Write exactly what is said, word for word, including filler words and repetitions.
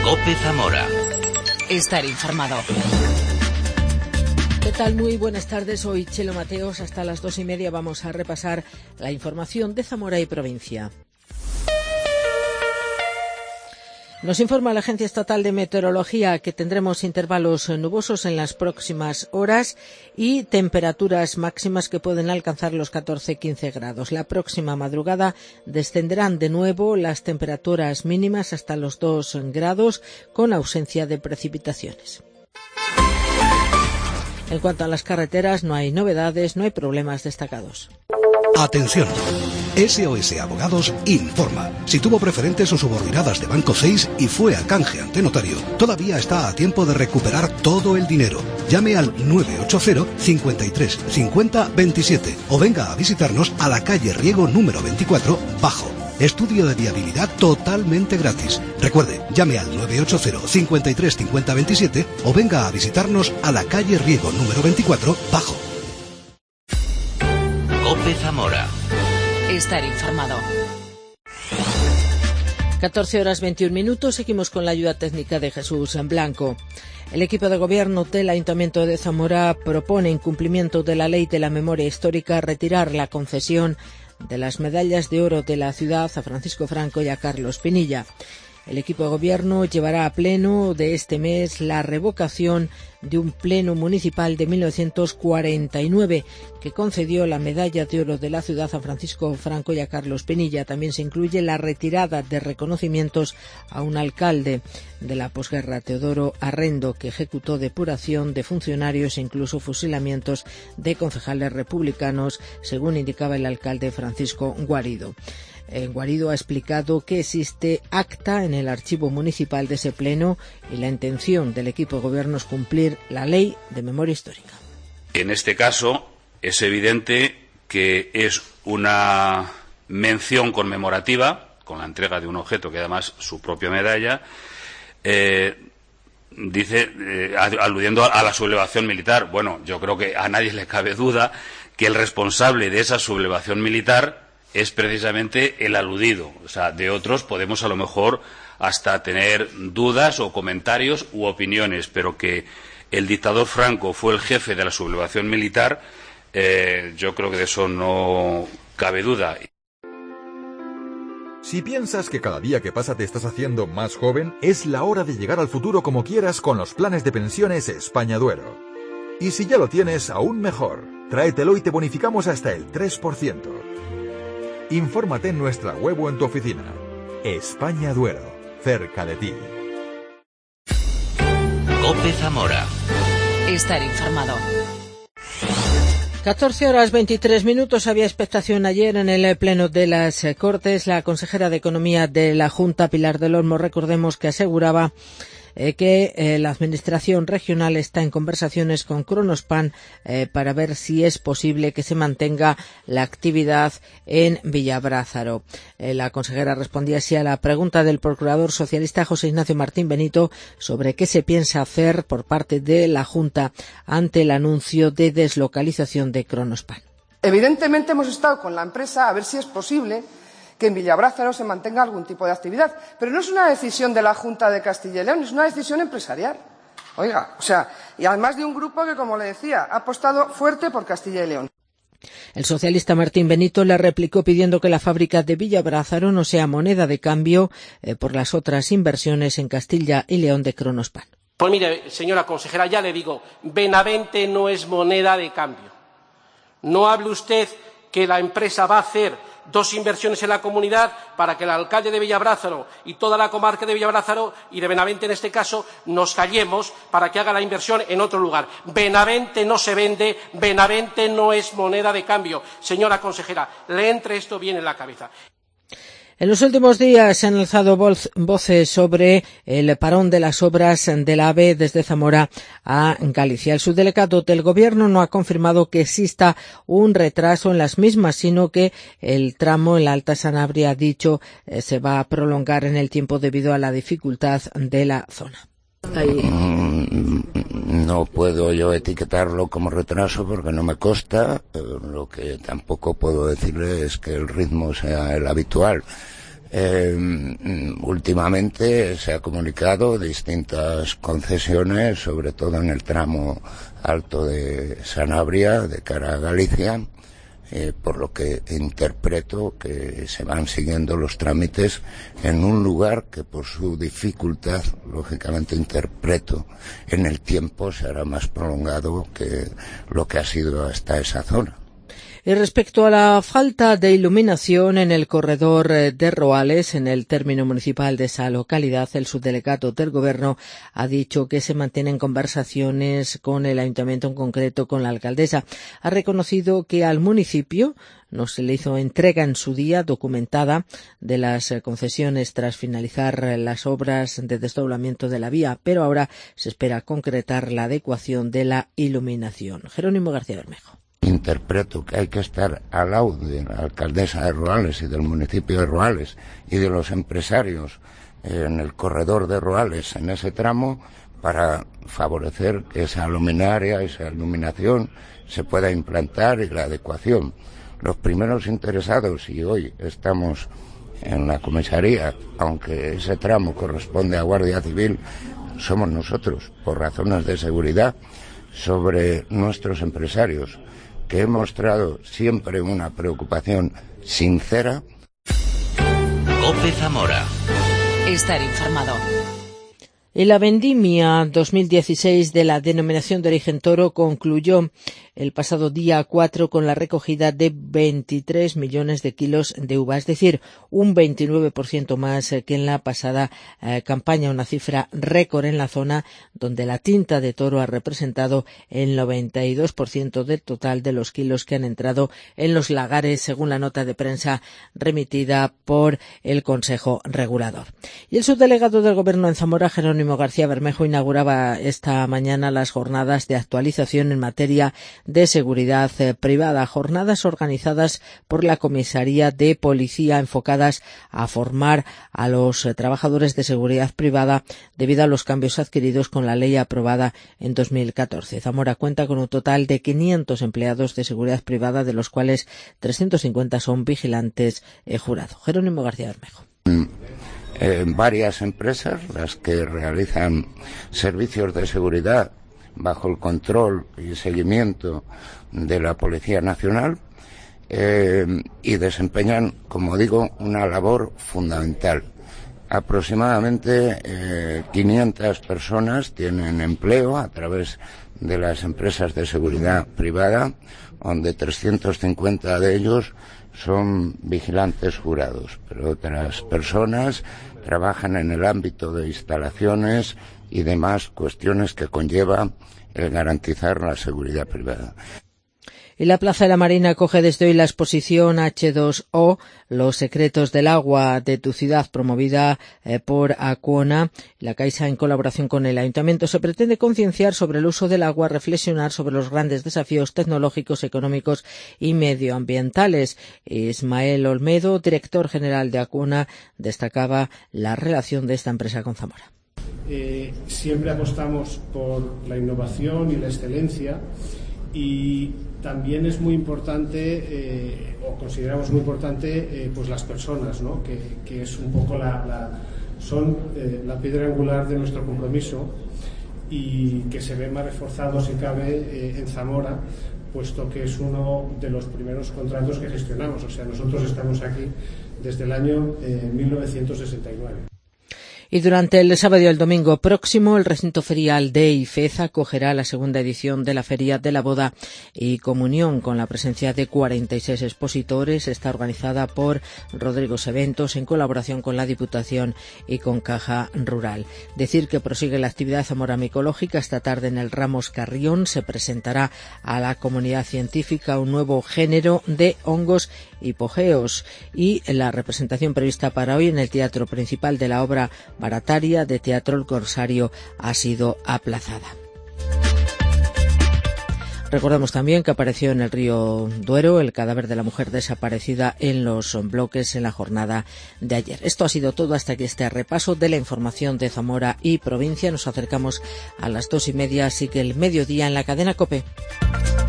COPE Zamora. Estar informado. ¿Qué tal? Muy buenas tardes. Soy Chelo Mateos. Hasta las dos y media vamos a repasar la información de Zamora y provincia. Nos informa la Agencia Estatal de Meteorología que tendremos intervalos nubosos en las próximas horas y temperaturas máximas que pueden alcanzar los catorce a quince grados. La próxima madrugada descenderán de nuevo las temperaturas mínimas hasta los dos grados con ausencia de precipitaciones. En cuanto a las carreteras, no hay novedades, no hay problemas destacados. Atención. S O S Abogados informa. Si tuvo preferentes o subordinadas de Banco seis y fue a canje ante notario, todavía está a tiempo de recuperar todo el dinero. Llame al nueve ocho cero, cincuenta y tres, cincuenta, veintisiete o venga a visitarnos a la calle Riego número veinticuatro, Bajo. Estudio de viabilidad totalmente gratis. Recuerde, llame al nueve ocho cero, cincuenta y tres, cincuenta, veintisiete o venga a visitarnos a la calle Riego número veinticuatro, Bajo. COPE Zamora. Estar informado. catorce horas veintiún minutos. Seguimos con la ayuda técnica de Jesús Blanco. El equipo de gobierno del Ayuntamiento de Zamora propone, en cumplimiento de la Ley de la Memoria Histórica, retirar la concesión de las medallas de oro de la ciudad a Francisco Franco y a Carlos Pinilla. El equipo de gobierno llevará a pleno de este mes la revocación de un pleno municipal de mil novecientos cuarenta y nueve que concedió la medalla de oro de la ciudad a Francisco Franco y a Carlos Pinilla. También se incluye la retirada de reconocimientos a un alcalde de la posguerra, Teodoro Arrendo, que ejecutó depuración de funcionarios e incluso fusilamientos de concejales republicanos, según indicaba el alcalde Francisco Guarido. Guarido ha explicado que existe acta en el archivo municipal de ese pleno y la intención del equipo de gobierno es cumplir la ley de memoria histórica. En este caso es evidente que es una mención conmemorativa con la entrega de un objeto que además su propia medalla, eh, dice, eh, aludiendo a la sublevación militar. Bueno, yo creo que a nadie le cabe duda que el responsable de esa sublevación militar es precisamente el aludido. O sea, de otros podemos a lo mejor hasta tener dudas o comentarios u opiniones, pero que el dictador Franco fue el jefe de la sublevación militar, eh, yo creo que de eso no cabe duda. Si piensas que cada día que pasa te estás haciendo más joven, es la hora de llegar al futuro como quieras con los planes de pensiones España Duero. Y si ya lo tienes, aún mejor. Tráetelo y te bonificamos hasta el tres por ciento. Infórmate en nuestra web o en tu oficina. España Duero, cerca de ti. COPE Zamora. Estar informado. catorce horas veintitrés minutos. Había expectación ayer en el Pleno de las Cortes. La consejera de Economía de la Junta, Pilar del Olmo, recordemos que aseguraba Eh, que eh, la Administración regional está en conversaciones con Kronospan eh, para ver si es posible que se mantenga la actividad en Villabrázaro. Eh, la consejera respondía así a la pregunta del procurador socialista José Ignacio Martín Benito sobre qué se piensa hacer por parte de la Junta ante el anuncio de deslocalización de Kronospan. Evidentemente hemos estado con la empresa a ver si es posible que en Villabrázaro se mantenga algún tipo de actividad. Pero no es una decisión de la Junta de Castilla y León, es una decisión empresarial. Oiga, o sea, y además de un grupo que, como le decía, ha apostado fuerte por Castilla y León. El socialista Martín Benito le replicó pidiendo que la fábrica de Villabrázaro no sea moneda de cambio eh, por las otras inversiones en Castilla y León de Kronospan. Pues mire, señora consejera, ya le digo, Benavente no es moneda de cambio. No hable usted que la empresa va a hacer dos inversiones en la comunidad para que el alcalde de Villabrázaro y toda la comarca de Villabrázaro y de Benavente en este caso nos callemos para que haga la inversión en otro lugar. Benavente no se vende, Benavente no es moneda de cambio. Señora consejera, le entre esto bien en la cabeza. En los últimos días se han alzado voces sobre el parón de las obras del AVE desde Zamora a Galicia. El subdelegado del Gobierno no ha confirmado que exista un retraso en las mismas, sino que el tramo en la Alta Sanabria, ha dicho, eh, se va a prolongar en el tiempo debido a la dificultad de la zona. Ahí. No puedo yo etiquetarlo como retraso porque no me consta. Lo que tampoco puedo decirle es que el ritmo sea el habitual. Eh, últimamente se ha comunicado distintas concesiones, sobre todo en el tramo alto de Sanabria, de cara a Galicia, eh, por lo que interpreto que se van siguiendo los trámites en un lugar que por su dificultad, lógicamente interpreto, en el tiempo será más prolongado que lo que ha sido hasta esa zona. Y respecto a la falta de iluminación en el corredor de Roales, en el término municipal de esa localidad, el subdelegado del Gobierno ha dicho que se mantienen conversaciones con el ayuntamiento, en concreto con la alcaldesa. Ha reconocido que al municipio no se le hizo entrega en su día documentada de las concesiones tras finalizar las obras de desdoblamiento de la vía, pero ahora se espera concretar la adecuación de la iluminación. Jerónimo García Bermejo. Interpreto que hay que estar al lado de la alcaldesa de Roales y del municipio de Roales y de los empresarios en el corredor de Roales, en ese tramo, para favorecer que esa luminaria, esa iluminación se pueda implantar y la adecuación. Los primeros interesados, y hoy estamos en la comisaría, aunque ese tramo corresponde a Guardia Civil, somos nosotros, por razones de seguridad, sobre nuestros empresarios, que he mostrado siempre una preocupación sincera. COPE Zamora. Estar informado. Y la vendimia dos mil dieciséis de la denominación de origen Toro concluyó el pasado día cuatro con la recogida de veintitrés millones de kilos de uva, es decir, un veintinueve por ciento más que en la pasada eh, campaña, una cifra récord en la zona donde la tinta de toro ha representado el noventa y dos por ciento del total de los kilos que han entrado en los lagares, según la nota de prensa remitida por el Consejo Regulador. Y el subdelegado del Gobierno en Zamora, Jerónimo García Bermejo, inauguraba esta mañana las jornadas de actualización en materia de seguridad eh, privada, jornadas organizadas por la Comisaría de Policía enfocadas a formar a los eh, trabajadores de seguridad privada debido a los cambios adquiridos con la ley aprobada en dos mil catorce. Zamora cuenta con un total de quinientos empleados de seguridad privada, de los cuales trescientos cincuenta son vigilantes eh, jurado. Jerónimo García Bermejo. Eh, varias empresas, las que realizan servicios de seguridad bajo el control y seguimiento de la Policía Nacional, eh, y desempeñan, como digo, una labor fundamental. Aproximadamente eh, quinientas personas tienen empleo a través de las empresas de seguridad privada, donde trescientos cincuenta de ellos son vigilantes jurados, pero otras personas trabajan en el ámbito de instalaciones y demás cuestiones que conlleva el garantizar la seguridad privada. Y la Plaza de la Marina acoge desde hoy la exposición hache dos o, Los secretos del agua de tu ciudad, promovida eh, por Acciona, la Caixa, en colaboración con el Ayuntamiento. Se pretende concienciar sobre el uso del agua, reflexionar sobre los grandes desafíos tecnológicos, económicos y medioambientales. Ismael Olmedo, director general de Acciona, destacaba la relación de esta empresa con Zamora. Eh, siempre apostamos por la innovación y la excelencia, y también es muy importante, eh, o consideramos muy importante, eh, pues las personas, ¿no? que, que es un poco la, la son eh, la piedra angular de nuestro compromiso, y que se ve más reforzado, si cabe, eh, en Zamora, puesto que es uno de los primeros contratos que gestionamos. O sea, nosotros estamos aquí desde el año eh, mil novecientos sesenta y nueve. Y durante el sábado y el domingo próximo, el recinto ferial de Ifeza acogerá la segunda edición de la Feria de la Boda y Comunión, con la presencia de cuarenta y seis expositores. Está organizada por Rodrigo Eventos en colaboración con la Diputación y con Caja Rural. Decir que prosigue la actividad Zamora micológica. Esta tarde en el Ramos Carrión se presentará a la comunidad científica un nuevo género de hongos hipogeos, y la representación prevista para hoy en el Teatro Principal de la obra Barataria de Teatro El Corsario ha sido aplazada. Recordamos también que apareció en el río Duero el cadáver de la mujer desaparecida en los bloques en la jornada de ayer. Esto ha sido todo hasta aquí este repaso de la información de Zamora y provincia. Nos acercamos a las dos y media, así que el mediodía en la cadena COPE.